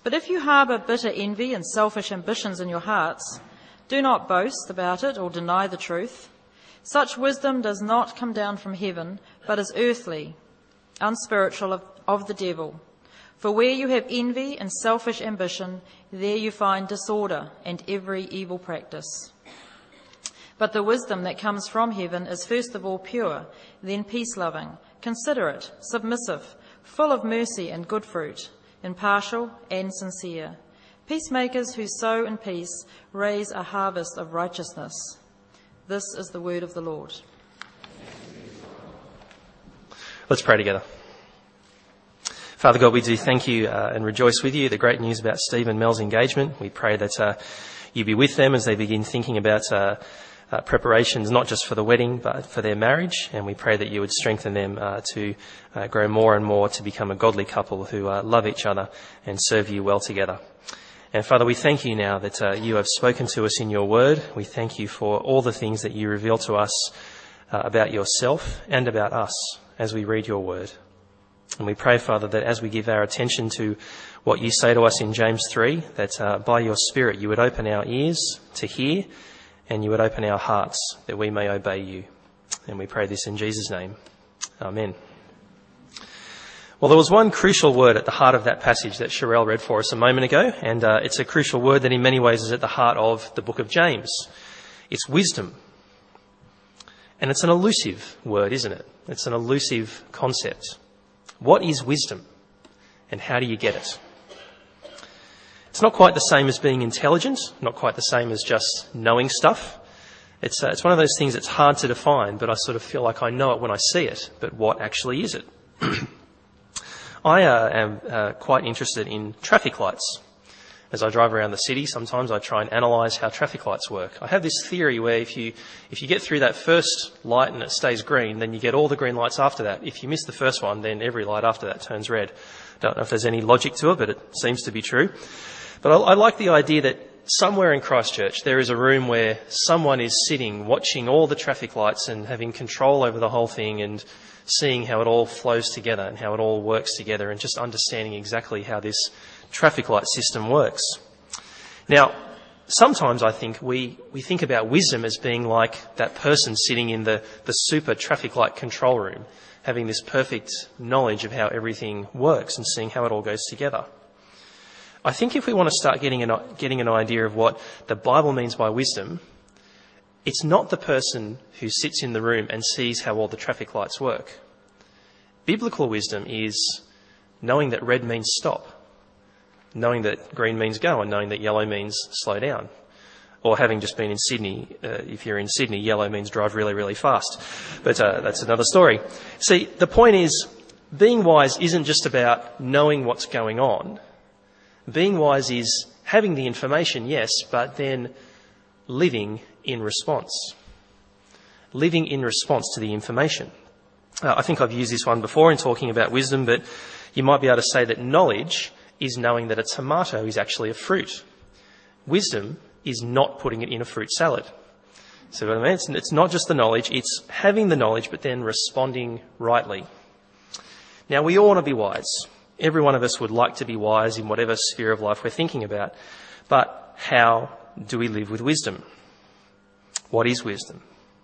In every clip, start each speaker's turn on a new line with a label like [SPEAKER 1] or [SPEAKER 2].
[SPEAKER 1] But if you harbour bitter envy and selfish ambitions in your hearts, do not boast about it or deny the truth. Such wisdom does not come down from heaven, but is earthly, unspiritual, of the devil. For where you have envy and selfish ambition, there you find disorder and every evil practice. But the wisdom that comes from heaven is first of all pure, then peace-loving, considerate, submissive, full of mercy and good fruit, impartial and sincere. Peacemakers who sow in peace raise a harvest of righteousness. This is the word of the Lord.
[SPEAKER 2] Let's pray together. Father God, we do thank you and rejoice with you. The great news about Steve and Mel's engagement. We pray that you be with them as they begin thinking about preparations, not just for the wedding, but for their marriage. And we pray that you would strengthen them to grow more and more to become a godly couple who love each other and serve you well together. And Father, we thank you now that you have spoken to us in your word. We thank you for all the things that you reveal to us about yourself and about us as we read your word. And we pray, Father, that as we give our attention to what you say to us in James 3, that by your Spirit you would open our ears to hear and you would open our hearts that we may obey you. And we pray this in Jesus' name. Amen. Well, there was one crucial word at the heart of that passage that Sherelle read for us a moment ago, and it's a crucial word that in many ways is at the heart of the book of James. It's wisdom. And it's an elusive word, isn't it? It's an elusive concept. What is wisdom, and how do you get it? It's not quite the same as being intelligent, not quite the same as just knowing stuff. It's one of those things that's hard to define, but I sort of feel like I know it when I see it. But what actually is it? I am quite interested in traffic lights. As I drive around the city, sometimes I try and analyse how traffic lights work. I have this theory where if you get through that first light and it stays green, then you get all the green lights after that. If you miss the first one, then every light after that turns red. Don't know if there's any logic to it, but it seems to be true. But I like the idea that somewhere in Christchurch there is a room where someone is sitting, watching all the traffic lights and having control over the whole thing and seeing how it all flows together and how it all works together and just understanding exactly how this traffic light system works. Now, sometimes I think we think about wisdom as being like that person sitting in the super traffic light control room, having this perfect knowledge of how everything works and seeing how it all goes together. I think if we want to start getting an idea of what the Bible means by wisdom, it's not the person who sits in the room and sees how all the traffic lights work. Biblical wisdom is knowing that red means stop, knowing that green means go, and knowing that yellow means slow down. Or having just been in Sydney, if you're in Sydney, yellow means drive really, really fast. But that's another story. See, the point is, being wise isn't just about knowing what's going on. Being wise is having the information, yes, but then living in response. Living in response to the information. I think I've used this one before in talking about wisdom, but you might be able to say that knowledge is knowing that a tomato is actually a fruit. Wisdom is not putting it in a fruit salad. So what I mean, it's not just the knowledge, it's having the knowledge but then responding rightly. Now, we all want to be wise. Every one of us would like to be wise in whatever sphere of life we're thinking about. But how do we live with wisdom? What is wisdom?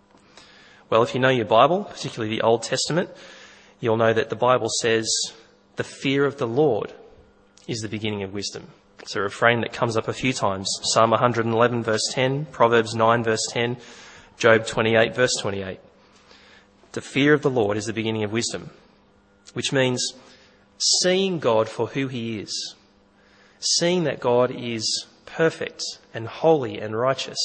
[SPEAKER 2] Well, if you know your Bible, particularly the Old Testament, you'll know that the Bible says the fear of the Lord is the beginning of wisdom. It's a refrain that comes up a few times. Psalm 111 verse 10, Proverbs 9 verse 10, Job 28 verse 28. The fear of the Lord is the beginning of wisdom, which means seeing God for who he is, seeing that God is perfect and holy and righteous,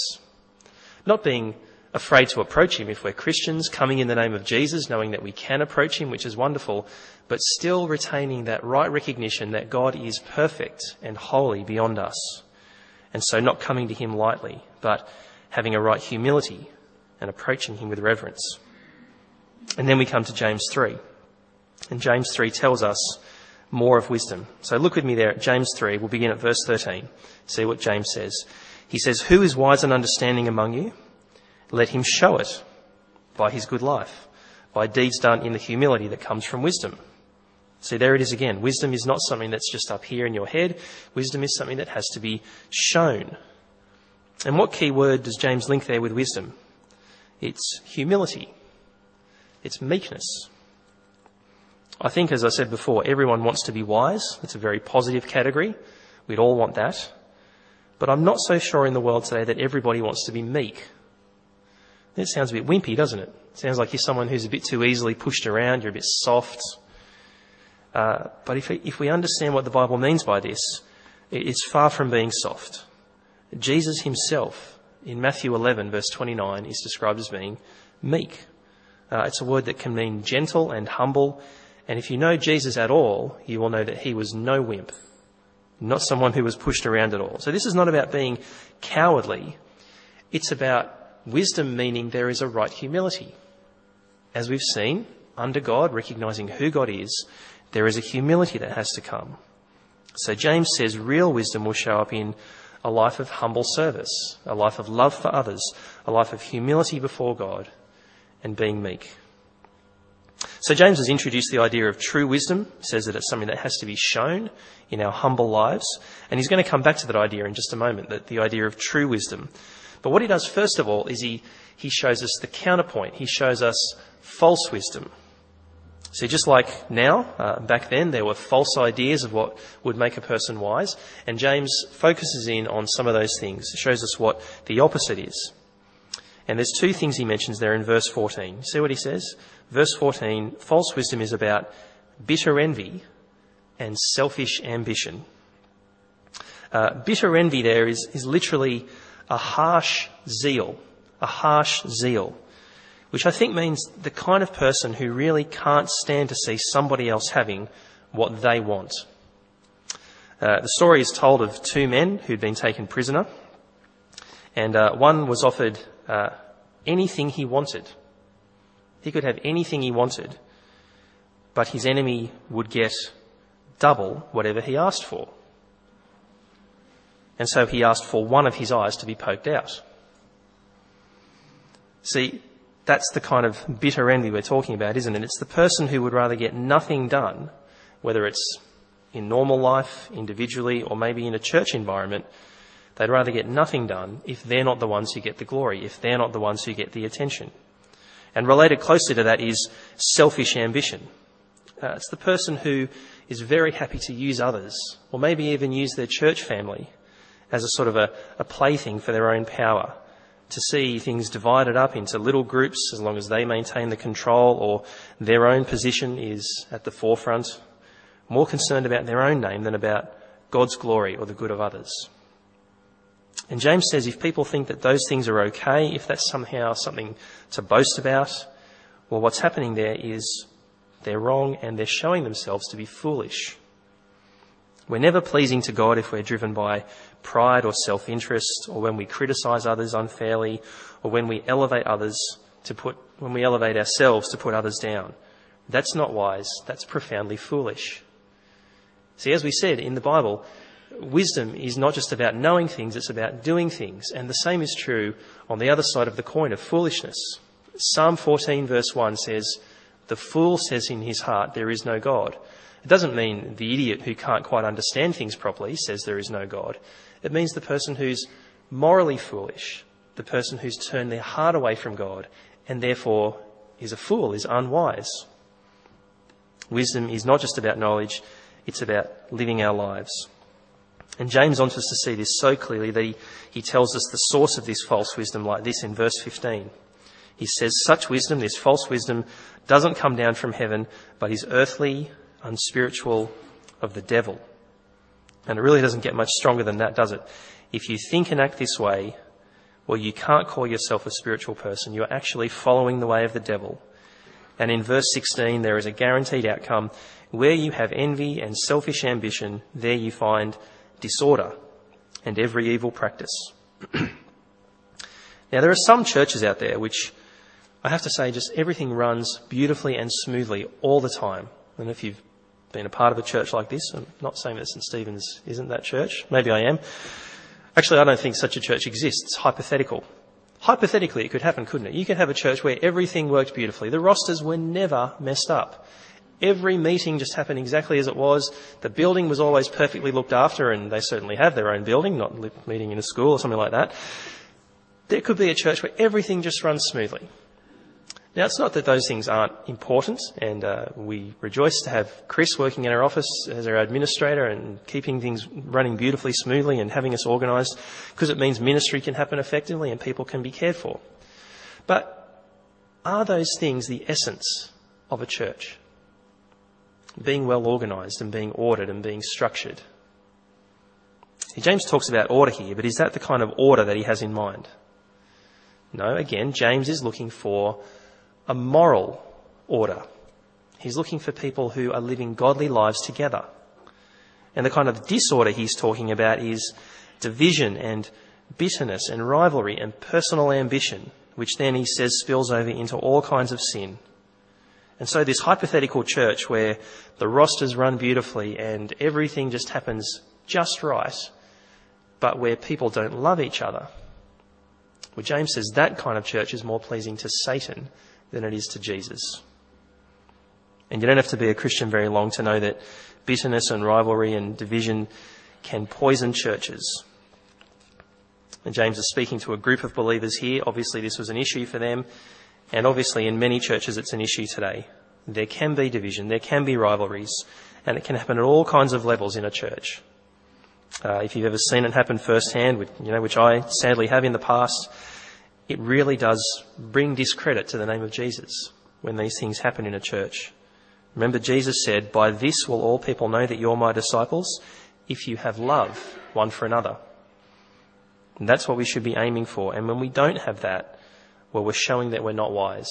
[SPEAKER 2] not being afraid to approach him if we're Christians, coming in the name of Jesus, knowing that we can approach him, which is wonderful, but still retaining that right recognition that God is perfect and holy beyond us. And so not coming to him lightly, but having a right humility and approaching him with reverence. And then we come to James 3. And James 3 tells us more of wisdom. So look with me there at James 3. We'll begin at verse 13. See what James says. He says, "Who is wise and understanding among you? Let him show it by his good life, by deeds done in the humility that comes from wisdom. See, there it is again. Wisdom is not something that's just up here in your head. Wisdom is something that has to be shown. And what key word does James link there with wisdom? It's humility. It's meekness. I think, as I said before, everyone wants to be wise. It's a very positive category. We'd all want that. But I'm not so sure in the world today that everybody wants to be meek. It sounds a bit wimpy, doesn't it? It sounds like you're someone who's a bit too easily pushed around, you're a bit soft. But if we understand what the Bible means by this, it's far from being soft. Jesus himself, in Matthew 11, verse 29, is described as being meek. It's a word that can mean gentle and humble. And if you know Jesus at all, you will know that he was no wimp, not someone who was pushed around at all. So this is not about being cowardly. It's about wisdom, meaning there is a right humility. As we've seen, under God, recognising who God is, there is a humility that has to come. So James says real wisdom will show up in a life of humble service, a life of love for others, a life of humility before God, and being meek. So James has introduced the idea of true wisdom, says that it's something that has to be shown in our humble lives. And he's going to come back to that idea in just a moment, that the idea of true wisdom. But what he does first of all is he shows us the counterpoint. He shows us false wisdom. So just like now, back then there were false ideas of what would make a person wise. And James focuses in on some of those things. It shows us what the opposite is. And there's two things he mentions there in verse 14. See what he says? Verse 14, false wisdom is about bitter envy and selfish ambition. Bitter envy there is literally a harsh zeal, which I think means the kind of person who really can't stand to see somebody else having what they want. The story is told of two men who'd been taken prisoner, and one was offered anything he wanted. He could have anything he wanted, but his enemy would get double whatever he asked for. And so he asked for one of his eyes to be poked out. See, that's the kind of bitter envy we're talking about, isn't it? It's the person who would rather get nothing done, whether it's in normal life, individually, or maybe in a church environment. They'd rather get nothing done if they're not the ones who get the glory, if they're not the ones who get the attention. And related closely to that is selfish ambition. It's the person who is very happy to use others, or maybe even use their church family as a sort of a plaything for their own power, to see things divided up into little groups as long as they maintain the control or their own position is at the forefront, more concerned about their own name than about God's glory or the good of others. And James says if people think that those things are okay, if that's somehow something to boast about, well, what's happening there is they're wrong and they're showing themselves to be foolish. We're never pleasing to God if we're driven by pride or self-interest, or when we criticise others unfairly, or when we elevate ourselves to put others down. That's not wise. That's profoundly foolish. See, as we said in the Bible, wisdom is not just about knowing things, it's about doing things. And the same is true on the other side of the coin of foolishness. Psalm 14 verse 1 says, "The fool says in his heart, there is no God." It doesn't mean the idiot who can't quite understand things properly says there is no God. It means the person who's morally foolish, the person who's turned their heart away from God and therefore is a fool, is unwise. Wisdom is not just about knowledge, it's about living our lives. And James wants us to see this so clearly that he tells us the source of this false wisdom like this in verse 15. He says, such wisdom, this false wisdom, doesn't come down from heaven, but is earthly, unspiritual, of the devil. And it really doesn't get much stronger than that, does it? If you think and act this way, well, you can't call yourself a spiritual person. You're actually following the way of the devil. And in verse 16, there is a guaranteed outcome. Where you have envy and selfish ambition, there you find disorder and every evil practice. Now, there are some churches out there which, I have to say, just everything runs beautifully and smoothly all the time. I don't know if you've been a part of a church like this. I'm not saying that St. Stephen's isn't that church. Maybe I am. Actually, I don't think such a church exists. It's hypothetical. Hypothetically, it could happen, couldn't it? You could have a church where everything worked beautifully. The rosters were never messed up. Every meeting just happened exactly as it was. The building was always perfectly looked after, and they certainly have their own building, not meeting in a school or something like that. There could be a church where everything just runs smoothly. Now, it's not that those things aren't important, and we rejoice to have Chris working in our office as our administrator and keeping things running beautifully smoothly and having us organised, because it means ministry can happen effectively and people can be cared for. But are those things the essence of a church? Being well organised and being ordered and being structured. James talks about order here, but is that the kind of order that he has in mind? No, again, James is looking for a moral order. He's looking for people who are living godly lives together. And the kind of disorder he's talking about is division and bitterness and rivalry and personal ambition, which then he says spills over into all kinds of sin. And so this hypothetical church where the rosters run beautifully and everything just happens just right, but where people don't love each other, well, James says that kind of church is more pleasing to Satan than it is to Jesus. And you don't have to be a Christian very long to know that bitterness and rivalry and division can poison churches. And James is speaking to a group of believers here. Obviously, this was an issue for them. And obviously, in many churches, it's an issue today. There can be division, there can be rivalries, and it can happen at all kinds of levels in a church. If you've ever seen it happen firsthand, which I sadly have in the past, it really does bring discredit to the name of Jesus when these things happen in a church. Remember, Jesus said, "By this will all people know that you're my disciples, if you have love one for another." And that's what we should be aiming for. And when we don't have that, well, we're showing that we're not wise.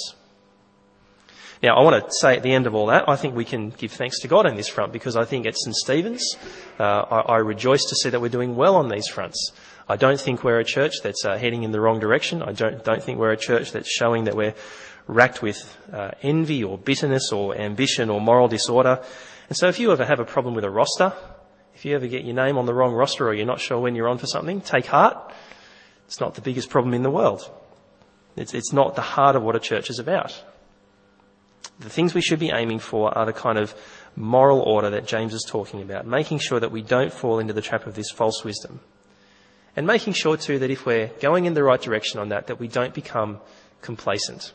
[SPEAKER 2] Now, I want to say at the end of all that, I think we can give thanks to God on this front, because I think at St. Stephen's, I rejoice to see that we're doing well on these fronts. I don't think we're a church that's heading in the wrong direction. I don't think we're a church that's showing that we're racked with envy or bitterness or ambition or moral disorder. And so if you ever have a problem with a roster, if you ever get your name on the wrong roster or you're not sure when you're on for something, take heart. It's not the biggest problem in the world. It's not the heart of what a church is about. The things we should be aiming for are the kind of moral order that James is talking about, making sure that we don't fall into the trap of this false wisdom. And making sure too that if we're going in the right direction on that we don't become complacent.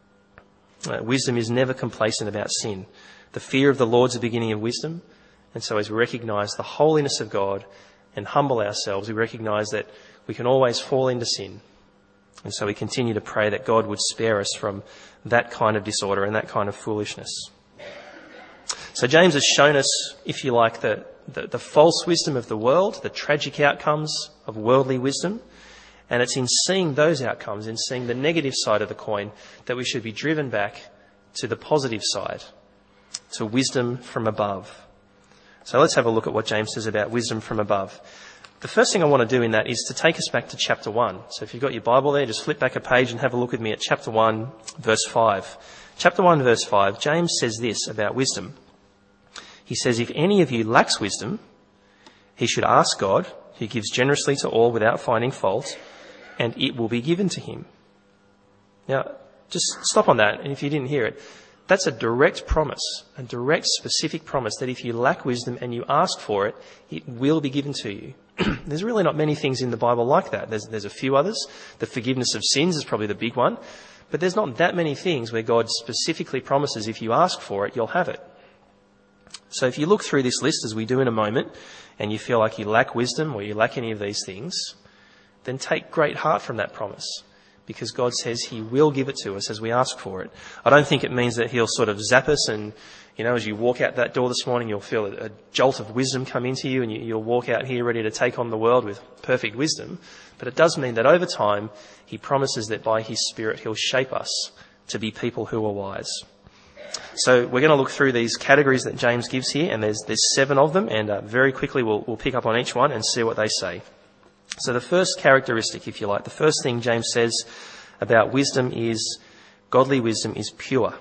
[SPEAKER 2] Wisdom is never complacent about sin. The fear of the Lord's the beginning of wisdom. And so as we recognise the holiness of God and humble ourselves, we recognise that we can always fall into sin. And so we continue to pray that God would spare us from that kind of disorder and that kind of foolishness. So James has shown us, if you like, the false wisdom of the world, the tragic outcomes of worldly wisdom. And it's in seeing those outcomes, in seeing the negative side of the coin, that we should be driven back to the positive side, to wisdom from above. So let's have a look at what James says about wisdom from above. The first thing I want to do in that is to take us back to chapter 1. So if you've got your Bible there, just flip back a page and have a look with me at chapter 1, verse 5. Chapter 1, verse 5, James says this about wisdom. He says, "If any of you lacks wisdom, he should ask God, who gives generously to all without finding fault, and it will be given to him." Now, just stop on that, and if you didn't hear it, that's a direct promise, a direct specific promise that if you lack wisdom and you ask for it, it will be given to you. There's really not many things in the Bible like that. There's a few others. The forgiveness of sins is probably the big one. But there's not that many things where God specifically promises if you ask for it, you'll have it. So if you look through this list, as we do in a moment, and you feel like you lack wisdom or you lack any of these things, then take great heart from that promise, because God says he will give it to us as we ask for it. I don't think it means that he'll sort of zap us and, as you walk out that door this morning, you'll feel a jolt of wisdom come into you and you'll walk out here ready to take on the world with perfect wisdom. But it does mean that over time, he promises that by his Spirit, he'll shape us to be people who are wise. So we're going to look through these categories that James gives here, and there's 7 of them, and very quickly we'll pick up on each one and see what they say. So the first characteristic, if you like, the first thing James says about wisdom is godly wisdom is pure.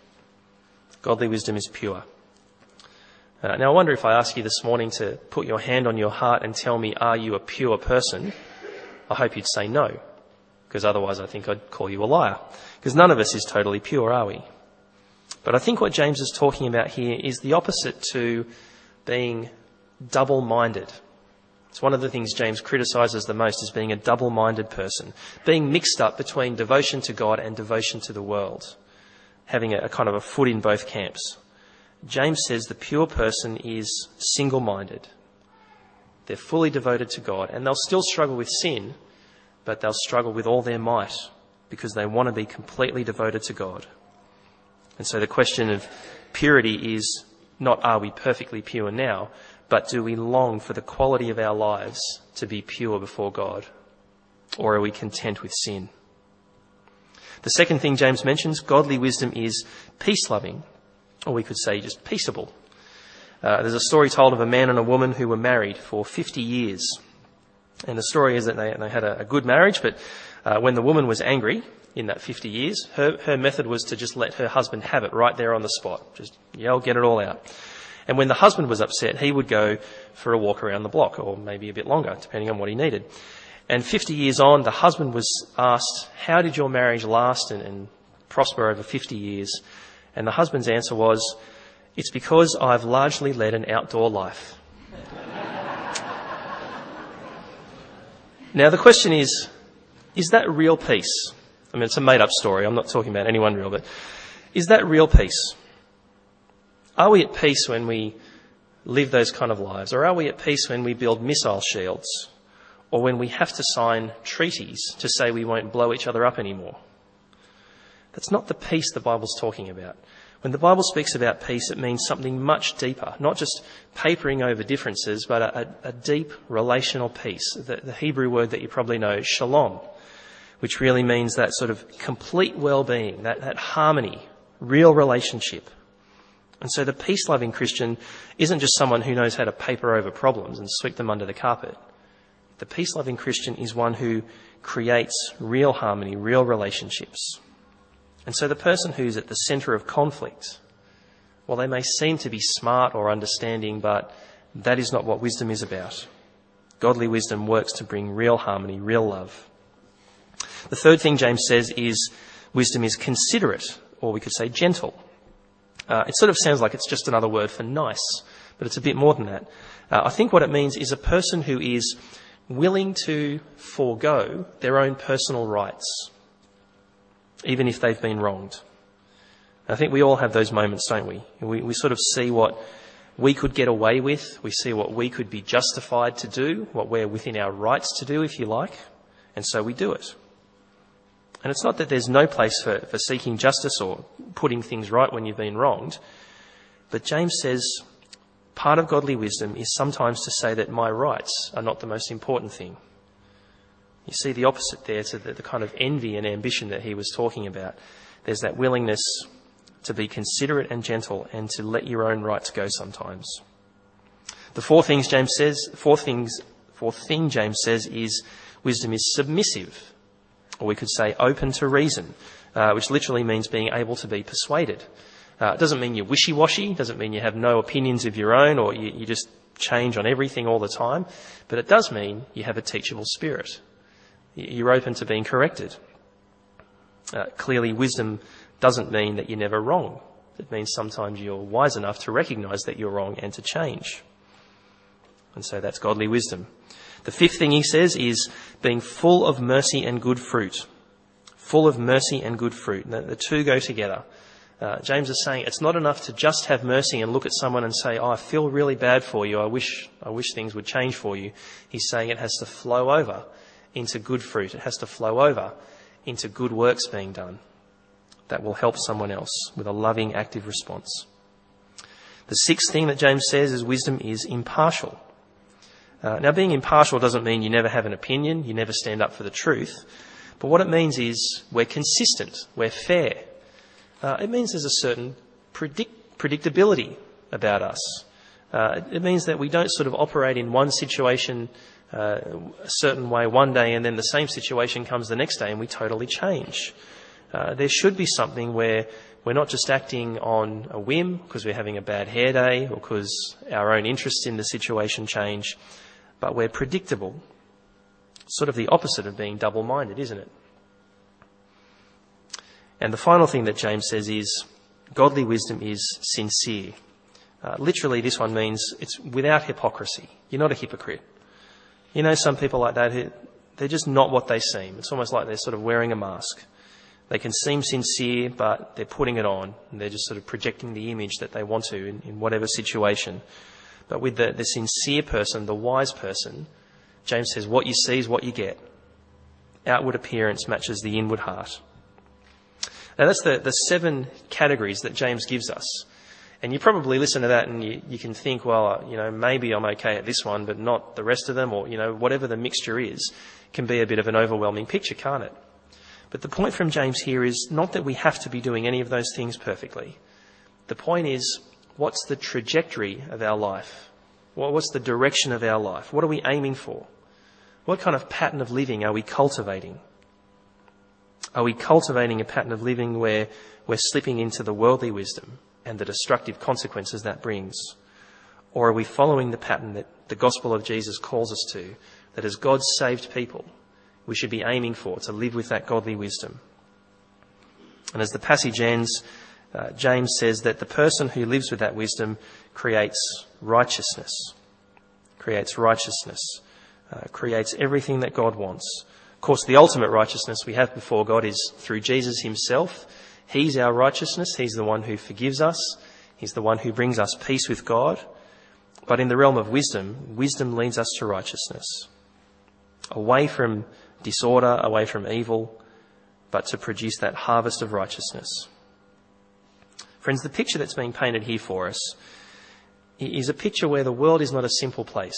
[SPEAKER 2] Godly wisdom is pure. Now, I wonder if I ask you this morning to put your hand on your heart and tell me, are you a pure person? I hope you'd say no, because otherwise I think I'd call you a liar, because none of us is totally pure, are we? But I think what James is talking about here is the opposite to being double-minded. It's one of the things James criticises the most, is being a double-minded person, being mixed up between devotion to God and devotion to the world, having a kind of a foot in both camps. James says the pure person is single-minded. They're fully devoted to God, and they'll still struggle with sin, but they'll struggle with all their might because they want to be completely devoted to God. And so the question of purity is not, are we perfectly pure now, but do we long for the quality of our lives to be pure before God? Or are we content with sin? The second thing James mentions, godly wisdom, is peace-loving, or we could say just peaceable. There's a story told of a man and a woman who were married for 50 years. And the story is that they had a good marriage, but when the woman was angry in that 50 years, her method was to just let her husband have it right there on the spot. Just yell, get it all out. And when the husband was upset, he would go for a walk around the block, or maybe a bit longer, depending on what he needed. And 50 years on, the husband was asked, how did your marriage last and prosper over 50 years? And the husband's answer was, it's because I've largely led an outdoor life. Now the question is that real peace? I mean, it's a made-up story. I'm not talking about anyone real, but is that real peace? Are we at peace when we live those kind of lives? Or are we at peace when we build missile shields? Or when we have to sign treaties to say we won't blow each other up anymore? That's not the peace the Bible's talking about. When the Bible speaks about peace, it means something much deeper, not just papering over differences, but a deep relational peace. The Hebrew word that you probably know, shalom, which really means that sort of complete well-being, that harmony, real relationship. And so the peace-loving Christian isn't just someone who knows how to paper over problems and sweep them under the carpet. The peace-loving Christian is one who creates real harmony, real relationships. And so the person who's at the centre of conflict, well, they may seem to be smart or understanding, but that is not what wisdom is about. Godly wisdom works to bring real harmony, real love. The third thing James says is wisdom is considerate, or we could say gentle. It sort of sounds like it's just another word for nice, but it's a bit more than that. I think what it means is a person who is willing to forego their own personal rights, even if they've been wronged. I think we all have those moments, don't we? We sort of see what we could get away with. We see what we could be justified to do, what we're within our rights to do, if you like. And so we do it. And it's not that there's no place for seeking justice or putting things right when you've been wronged. But James says part of godly wisdom is sometimes to say that my rights are not the most important thing. You see the opposite there to the kind of envy and ambition that he was talking about. There's that willingness to be considerate and gentle and to let your own rights go sometimes. The fourth thing James says is wisdom is submissive, or we could say open to reason, which literally means being able to be persuaded. It doesn't mean you're wishy-washy, it doesn't mean you have no opinions of your own or you just change on everything all the time, but it does mean you have a teachable spirit. You're open to being corrected. Clearly, wisdom doesn't mean that you're never wrong. It means sometimes you're wise enough to recognise that you're wrong and to change. And so that's godly wisdom. The fifth thing he says is being full of mercy and good fruit. Full of mercy and good fruit. The two go together. James is saying it's not enough to just have mercy and look at someone and say, I feel really bad for you. I wish things would change for you. He's saying it has to flow over into good fruit. It has to flow over into good works being done that will help someone else with a loving, active response. The sixth thing that James says is wisdom is impartial. Now, being impartial doesn't mean you never have an opinion, you never stand up for the truth, but what it means is we're consistent, we're fair. It means there's a certain predictability about us. It means that we don't sort of operate in one situation a certain way one day and then the same situation comes the next day and we totally change. There should be something where we're not just acting on a whim because we're having a bad hair day or because our own interests in the situation change, but we're predictable. Sort of the opposite of being double-minded, isn't it? And the final thing that James says is Godly wisdom is sincere. Literally, this one means it's without hypocrisy. You're not a hypocrite. You know some people like that who they're just not what they seem. It's almost like they're sort of wearing a mask. They can seem sincere, but they're putting it on. And they're just sort of projecting the image that they want to in whatever situation. But with the sincere person, the wise person, James says, what you see is what you get. Outward appearance matches the inward heart. Now that's the 7 categories that James gives us. And you probably listen to that and you can think, well, maybe I'm okay at this one, but not the rest of them, or, whatever the mixture is, can be a bit of an overwhelming picture, can't it? But the point from James here is not that we have to be doing any of those things perfectly. The point is, what's the trajectory of our life? What's the direction of our life? What are we aiming for? What kind of pattern of living are we cultivating? Are we cultivating a pattern of living where we're slipping into the worldly wisdom and the destructive consequences that brings? Or are we following the pattern that the gospel of Jesus calls us to, that as God's saved people, we should be aiming for, to live with that godly wisdom? And as the passage ends, James says that the person who lives with that wisdom creates righteousness, creates everything that God wants. Of course, the ultimate righteousness we have before God is through Jesus himself. He's our righteousness. He's the one who forgives us. He's the one who brings us peace with God. But in the realm of wisdom, wisdom leads us to righteousness. Away from disorder, away from evil, but to produce that harvest of righteousness. Friends, the picture that's being painted here for us is a picture where the world is not a simple place.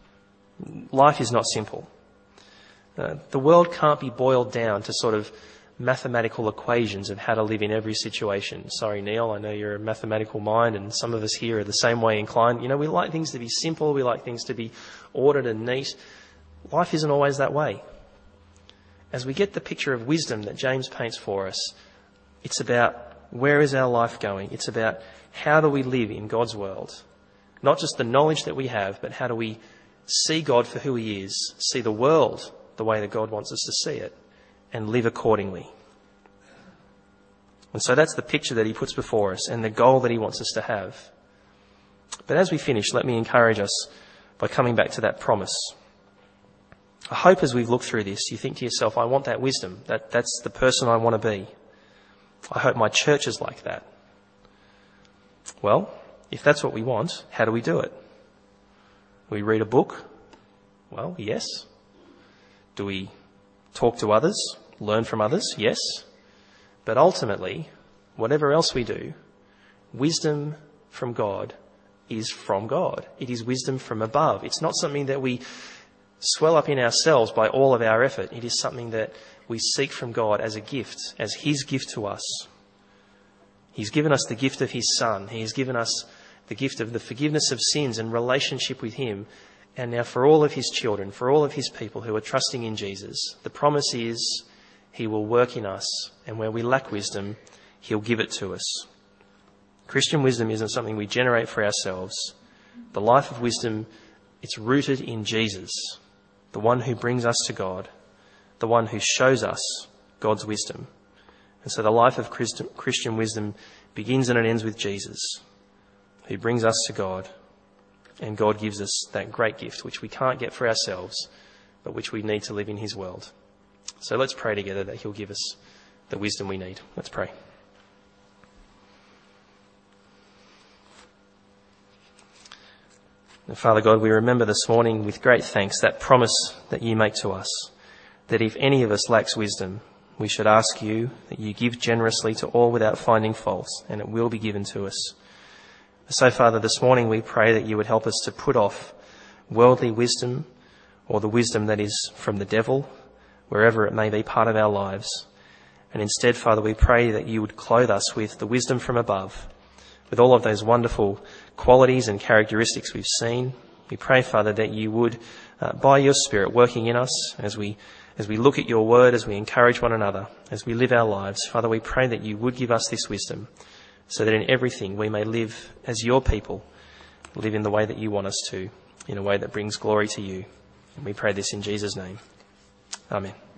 [SPEAKER 2] Life is not simple. The world can't be boiled down to sort of mathematical equations of how to live in every situation. Sorry, Neil, I know you're a mathematical mind, and some of us here are the same way inclined. We like things to be simple. We like things to be ordered and neat. Life isn't always that way. As we get the picture of wisdom that James paints for us, it's about where is our life going? It's about how do we live in God's world? Not just the knowledge that we have, but how do we see God for who he is, see the world the way that God wants us to see it, and live accordingly. And so that's the picture that he puts before us and the goal that he wants us to have. But as we finish, let me encourage us by coming back to that promise. I hope as we've looked through this, you think to yourself, I want that wisdom. That's the person I want to be. I hope my church is like that. Well, if that's what we want, how do we do it? We read a book? Well, yes. Do we talk to others? Learn from others? Yes. But ultimately, whatever else we do, wisdom from God is from God. It is wisdom from above. It's not something that we swell up in ourselves by all of our effort. It is something that we seek from God as a gift, as his gift to us. He's given us the gift of his Son. He has given us the gift of the forgiveness of sins and relationship with him. And now for all of his children, for all of his people who are trusting in Jesus, the promise is he will work in us, and where we lack wisdom, he'll give it to us. Christian wisdom isn't something we generate for ourselves. The life of wisdom, it's rooted in Jesus, the one who brings us to God, the one who shows us God's wisdom. And so the life of Christian wisdom begins and it ends with Jesus, who brings us to God. And God gives us that great gift, which we can't get for ourselves, but which we need to live in his world. So let's pray together that he'll give us the wisdom we need. Let's pray. And Father God, we remember this morning with great thanks that promise that you make to us, that if any of us lacks wisdom, we should ask you that you give generously to all without finding fault, and it will be given to us. So, Father, this morning we pray that you would help us to put off worldly wisdom, or the wisdom that is from the devil, wherever it may be part of our lives. And instead, Father, we pray that you would clothe us with the wisdom from above, with all of those wonderful qualities and characteristics we've seen. We pray, Father, that you would, by your Spirit, working in us as we look at your word, as we encourage one another, as we live our lives. Father, we pray that you would give us this wisdom, so that in everything we may live as your people, live in the way that you want us to, in a way that brings glory to you. And we pray this in Jesus' name. Amen.